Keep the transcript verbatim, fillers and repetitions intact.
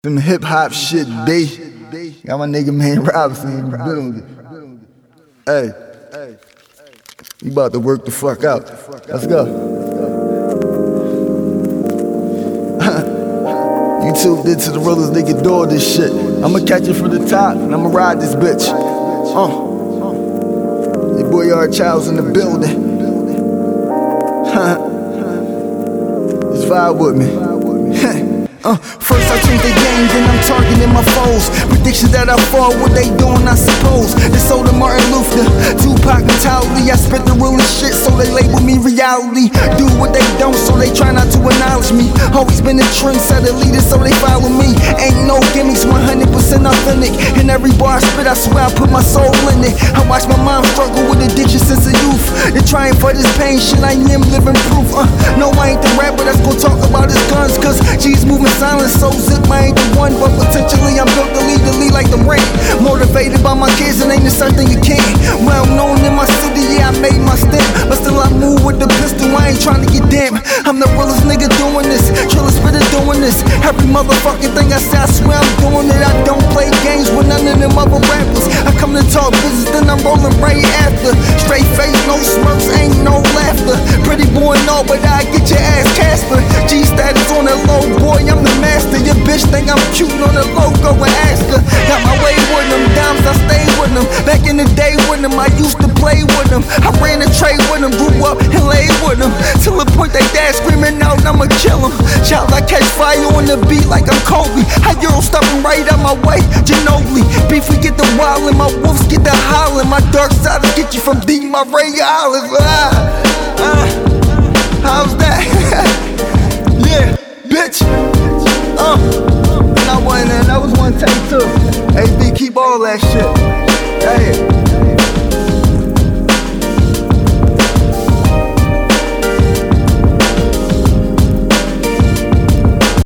Some hip hop shit, B. Got my nigga Man Robinson in the building. Hey, we about to work the fuck out. Let's go. You tuned into the realest nigga door this shit. I'ma catch it from the top and I'ma ride this bitch. Uh, your boy R. Child's in the building. Just vibe with me. Uh, first I change the game, then I'm targeting my foes. Predictions that I fall, what they doing I suppose. They sold to Martin Luther, Tupac mentality. I spit the realest shit, so they label me reality. Do what they don't, so they try not to acknowledge me. Always been a trendsetter leader, so they follow me. Ain't no gimmicks, one hundred percent authentic. In every bar I spit, I swear I put my soul in it. I watch my mom struggle with addiction since a youth. They're trying for this pain, shit I am living proof. Uh, no, I ain't the rapper that's gon' talk about his guns, cause G's moving silent, so zip, I ain't the one, but potentially I'm built to lead the lead like the rain. Motivated by my kids and ain't the certain you can. Well known in my city, yeah, I made my step, but still I move with the pistol, I ain't trying to get damn. I'm the realest nigga doing this, triller spitter doing this. Every motherfucking thing I say, I swear I'm doing it. I don't play games with none of them other rappers. I come to talk business, then I'm rolling right after. Straight face, no smirks, ain't no laughter. Pretty boy, no, but I get your ass Casper. G status on the low, boy, I'm the master. Your bitch think I'm cute on the logo and ask her. Got my way with them, dimes I stay with them. Back in the day with them, I used to play with them. I ran a trade with them, grew up and laid with them. Till the point they dad screaming out, I'ma kill them. Child, I catch fire on the beat like I'm Kobe. I Euro stopping right out my way, Ginobili. Beef, we get the wild and my wolves get the howling. My dark side will get you from deep, my Ray Islands. Ah, ah, how's that? Yeah, bitch. Uh, and I won, and that was one take too. A B, keep all that shit. Hey.